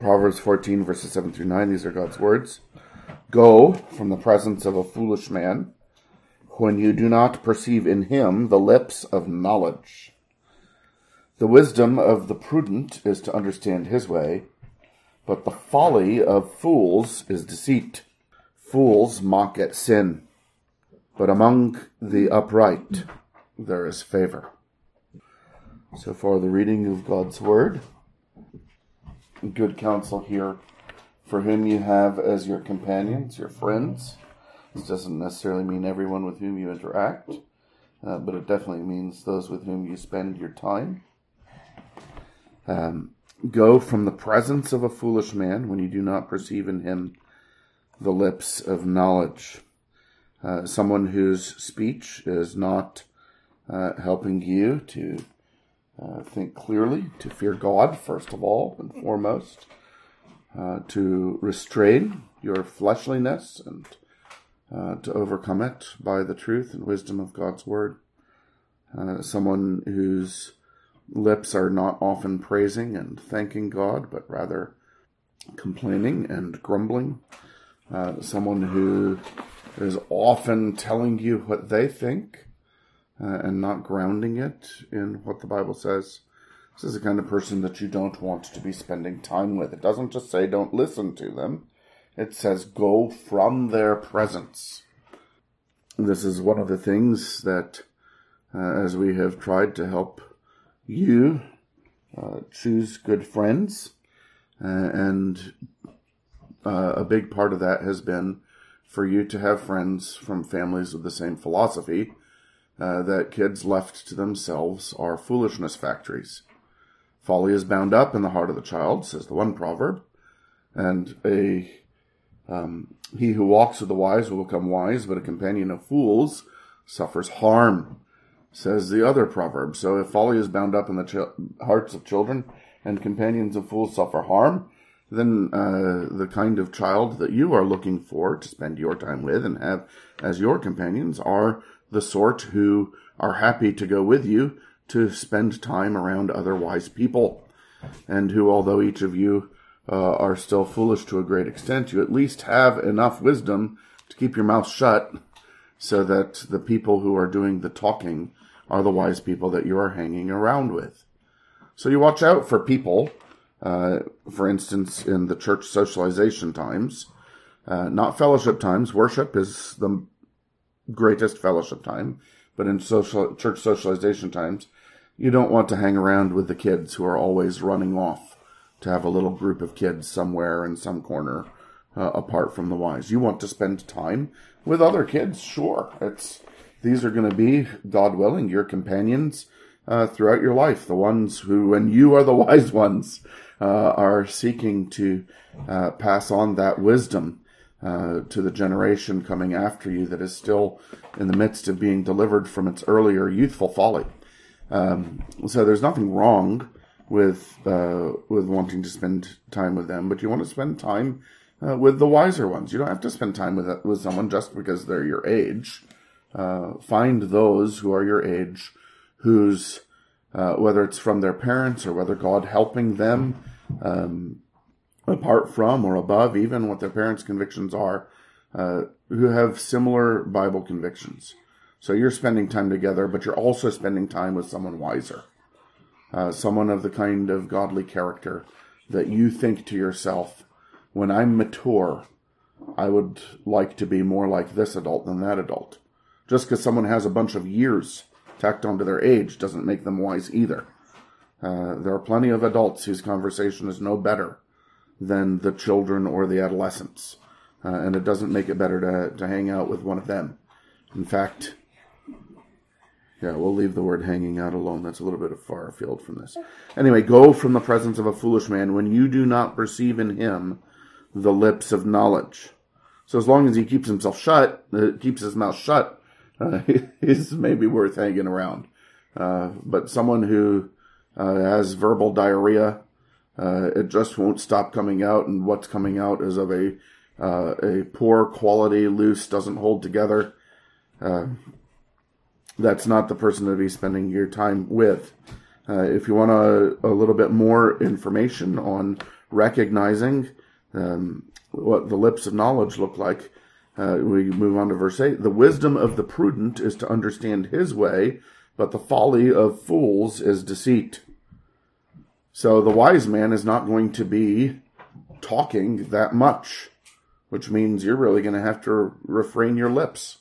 Proverbs 14, verses 7 through 9, these are God's words. Go from the presence of a foolish man when you do not perceive in him the lips of knowledge. The wisdom of the prudent is to understand his way, but the folly of fools is deceit. Fools mock at sin, but among the upright there is favor. So far, the reading of God's word. Good counsel here for whom you have as your companions, your friends. This doesn't necessarily mean everyone with whom you interact, but it definitely means those with whom you spend your time. Go from the presence of a foolish man when you do not perceive in him the lips of knowledge. Someone whose speech is not helping you to think clearly, to fear God, first of all and foremost, to restrain your fleshliness and to overcome it by the truth and wisdom of God's word. Someone whose lips are not often praising and thanking God, but rather complaining and grumbling. Someone who is often telling you what they think and not grounding it in what the Bible says. This is the kind of person that you don't want to be spending time with. It doesn't just say don't listen to them. It says go from their presence. This is one of the things that, as we have tried to help you choose good friends, and a big part of that has been for you to have friends from families with the same philosophy, that kids left to themselves are foolishness factories. Folly is bound up in the heart of the child, says the one proverb, and he who walks with the wise will become wise, but a companion of fools suffers harm, says the other proverb. So if folly is bound up in the hearts of children and companions of fools suffer harm, then the kind of child that you are looking for to spend your time with and have as your companions are the sort who are happy to go with you to spend time around other wise people, and who, although each of you are still foolish to a great extent, you at least have enough wisdom to keep your mouth shut so that the people who are doing the talking are the wise people that you are hanging around with. So you watch out for people, for instance, in the church socialization times, not fellowship times. Worship is the greatest fellowship time, but in church socialization times, you don't want to hang around with the kids who are always running off to have a little group of kids somewhere in some corner apart from the wise. You want to spend time with other kids, sure. These are going to be, God willing, your companions throughout your life, the ones who, when you are the wise ones, are seeking to pass on that wisdom to the generation coming after you that is still in the midst of being delivered from its earlier youthful folly. So there's nothing wrong with wanting to spend time with them, but you want to spend time with the wiser ones. You don't have to spend time with someone just because they're your age. Find those who are your age, whose whether it's from their parents or whether God helping them apart from or above even what their parents' convictions are, who have similar Bible convictions. So you're spending time together, but you're also spending time with someone wiser, someone of the kind of godly character that you think to yourself, when I'm mature, I would like to be more like this adult than that adult. Just because someone has a bunch of years tacked onto their age doesn't make them wise either. There are plenty of adults whose conversation is no better than the children or the adolescents. And it doesn't make it better to hang out with one of them. In fact, yeah, we'll leave the word hanging out alone. That's a little bit far afield from this. Anyway, go from the presence of a foolish man when you do not perceive in him the lips of knowledge. So as long as he keeps himself shut, keeps his mouth shut, is maybe worth hanging around. But someone who has verbal diarrhea, it just won't stop coming out, and what's coming out is of a poor quality, loose, doesn't hold together. That's not the person to be spending your time with. If you want a little bit more information on recognizing what the lips of knowledge look like. We move on to verse 8. The wisdom of the prudent is to understand his way, but the folly of fools is deceit. So the wise man is not going to be talking that much, which means you're really going to have to restrain your lips.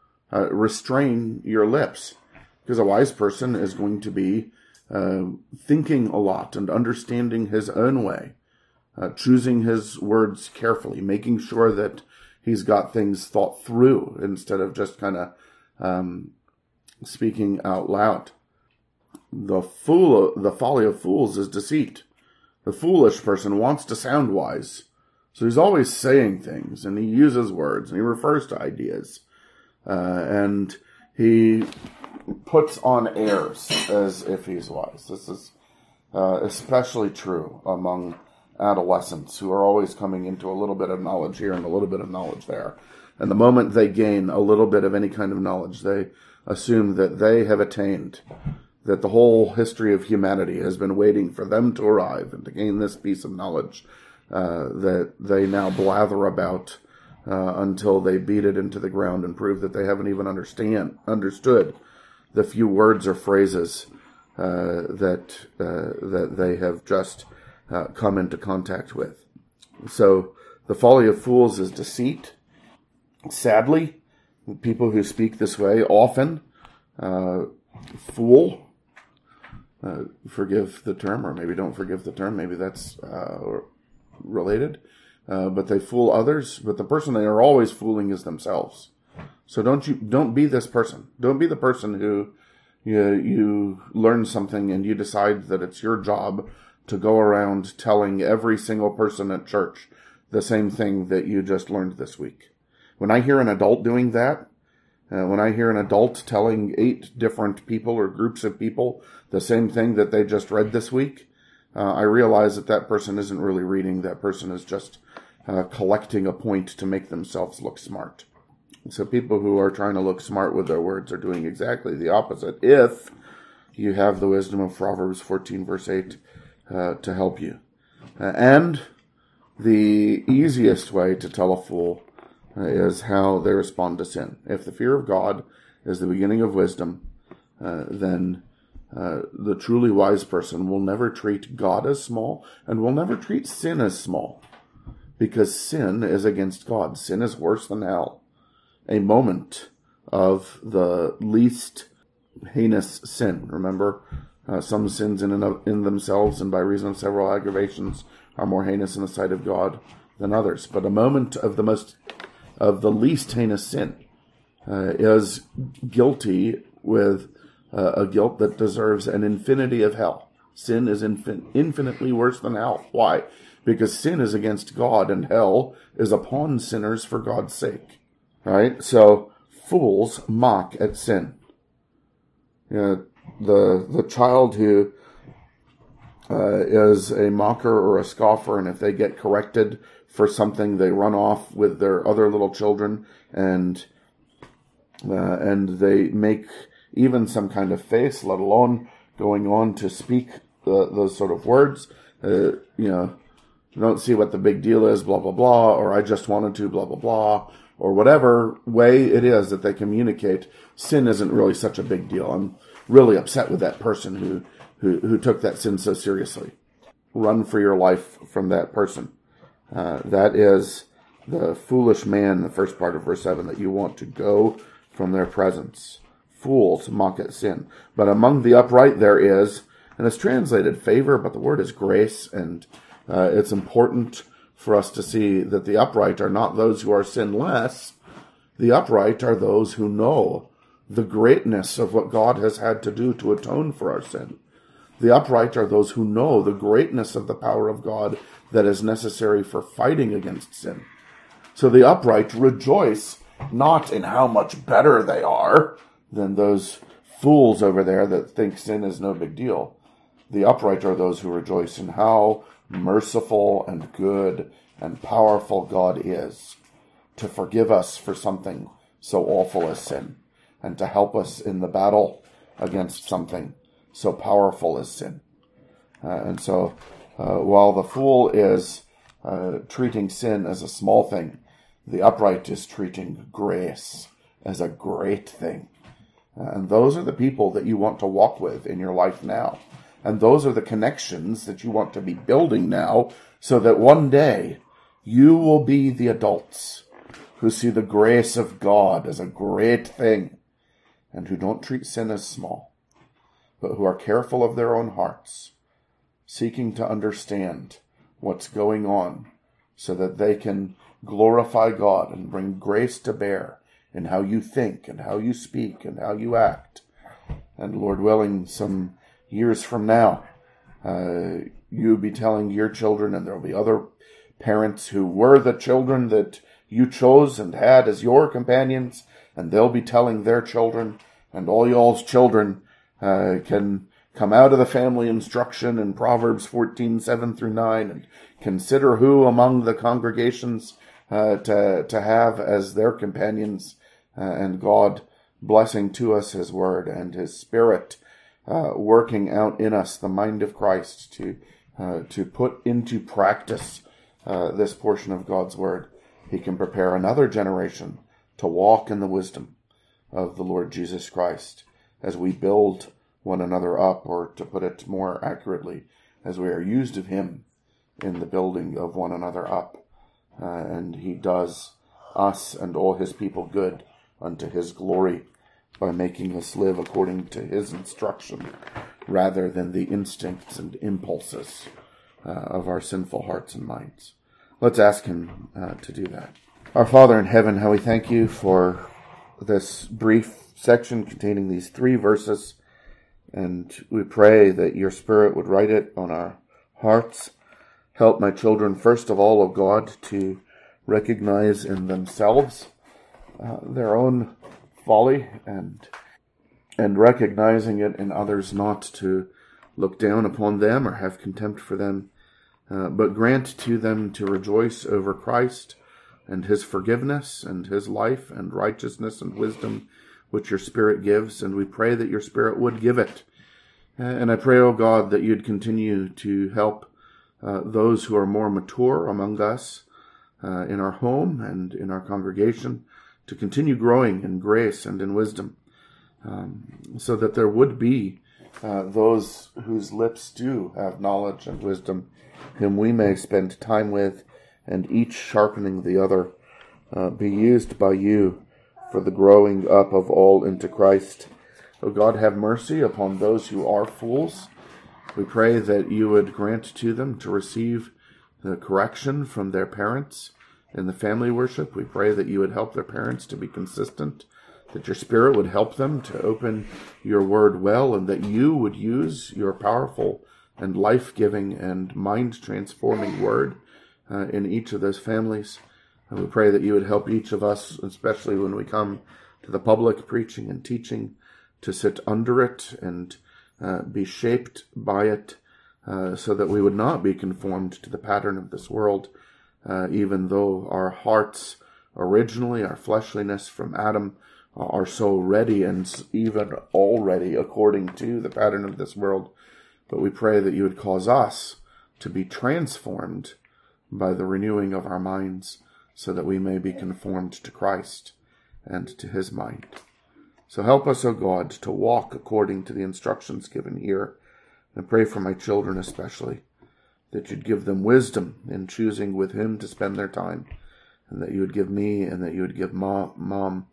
Because a wise person is going to be thinking a lot and understanding his own way, choosing his words carefully, making sure that he's got things thought through instead of just kind of speaking out loud. The folly of fools is deceit. The foolish person wants to sound wise, so he's always saying things, and he uses words, and he refers to ideas, and he puts on airs as if he's wise. This is especially true among adolescents who are always coming into a little bit of knowledge here and a little bit of knowledge there. And the moment they gain a little bit of any kind of knowledge, they assume that they have attained, that the whole history of humanity has been waiting for them to arrive and to gain this piece of knowledge that they now blather about until they beat it into the ground and prove that they haven't even understood the few words or phrases that they have just come into contact with. So the folly of fools is deceit. Sadly, people who speak this way often fool. Forgive the term, or maybe don't forgive the term. Maybe that's related. But they fool others. But the person they are always fooling is themselves. So don't be this person. Don't be the person who you learn something and you decide that it's your job to go around telling every single person at church the same thing that you just learned this week. When I hear an adult doing that, when I hear an adult telling 8 different people or groups of people the same thing that they just read this week, I realize that person isn't really reading. That person is just collecting a point to make themselves look smart. So people who are trying to look smart with their words are doing exactly the opposite, if you have the wisdom of Proverbs 14, verse 8, to help you. And the easiest way to tell a fool is how they respond to sin. If the fear of God is the beginning of wisdom, then the truly wise person will never treat God as small and will never treat sin as small, because sin is against God. Sin is worse than hell. A moment of the least heinous sin. Remember, some sins in themselves and by reason of several aggravations are more heinous in the sight of God than others. But a moment of the least heinous sin is guilty with a guilt that deserves an infinity of hell. Sin is infinitely worse than hell. Why? Because sin is against God, and hell is upon sinners for God's sake. Right? So fools mock at sin. The child who is a mocker or a scoffer, and if they get corrected for something, they run off with their other little children and they make even some kind of face, let alone going on to speak those sort of words. Don't see what the big deal is, blah, blah, blah, or I just wanted to, blah, blah, blah, or whatever way it is that they communicate. Sin isn't really such a big deal. I'm really upset with that person who took that sin so seriously. Run for your life from that person. That is the foolish man, the first part of verse 7, that you want to go from their presence. Fools mock at sin. But among the upright there is, and it's translated favor, but the word is grace, and it's important for us to see that the upright are not those who are sinless. The upright are those who know the greatness of what God has had to do to atone for our sin. The upright are those who know the greatness of the power of God that is necessary for fighting against sin. So the upright rejoice not in how much better they are than those fools over there that think sin is no big deal. The upright are those who rejoice in how merciful and good and powerful God is to forgive us for something so awful as sin, and to help us in the battle against something so powerful as sin. And so While the fool is treating sin as a small thing, the upright is treating grace as a great thing. And those are the people that you want to walk with in your life now. And those are the connections that you want to be building now, so that one day you will be the adults who see the grace of God as a great thing, and who don't treat sin as small, but who are careful of their own hearts, seeking to understand what's going on so that they can glorify God and bring grace to bear in how you think and how you speak and how you act. And Lord willing, some years from now, you'll be telling your children, and there'll be other parents who were the children that you chose and had as your companions, and they'll be telling their children, and all y'all's children can come out of the family instruction in Proverbs 14:7-9, and consider who among the congregations to have as their companions, and God blessing to us His Word and His Spirit working out in us the mind of Christ to put into practice this portion of God's Word. He can prepare another generation to walk in the wisdom of the Lord Jesus Christ as we build one another up, or to put it more accurately, as we are used of Him in the building of one another up. And He does us and all His people good unto His glory by making us live according to His instruction rather than the instincts and impulses of our sinful hearts and minds. Let's ask Him to do that. Our Father in heaven, how we thank You for this brief section containing these 3 verses, and we pray that Your Spirit would write it on our hearts. Help my children, first of all, O God, to recognize in themselves their own folly, and recognizing it in others, not to look down upon them or have contempt for them, but grant to them to rejoice over Christ and His forgiveness and His life and righteousness and wisdom, which Your Spirit gives. And we pray that Your Spirit would give it. And I pray, O God, that You'd continue to help those who are more mature among us in our home and in our congregation to continue growing in grace and in wisdom, so that there would be those whose lips do have knowledge and wisdom, whom we may spend time with, and each sharpening the other, be used by You for the growing up of all into Christ. O God, have mercy upon those who are fools. We pray that You would grant to them to receive the correction from their parents in the family worship. We pray that You would help their parents to be consistent, that Your Spirit would help them to open Your Word well, and that You would use Your powerful and life-giving and mind-transforming Word in each of those families. And we pray that You would help each of us, especially when we come to the public preaching and teaching, to sit under it and be shaped by it, so that we would not be conformed to the pattern of this world, even though our hearts originally, our fleshliness from Adam, are so ready and even already according to the pattern of this world. But we pray that You would cause us to be transformed by the renewing of our minds, so that we may be conformed to Christ and to His mind. So help us, O God, to walk according to the instructions given here. And pray for my children especially, that You'd give them wisdom in choosing with whom to spend their time, and that You would give me and that You would give Mom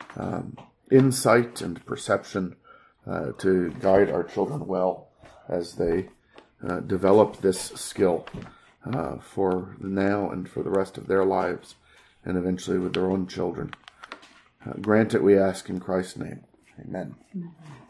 insight and perception to guide our children well as they develop this skill for now and for the rest of their lives, and eventually with their own children. Grant it, we ask in Christ's name. Amen.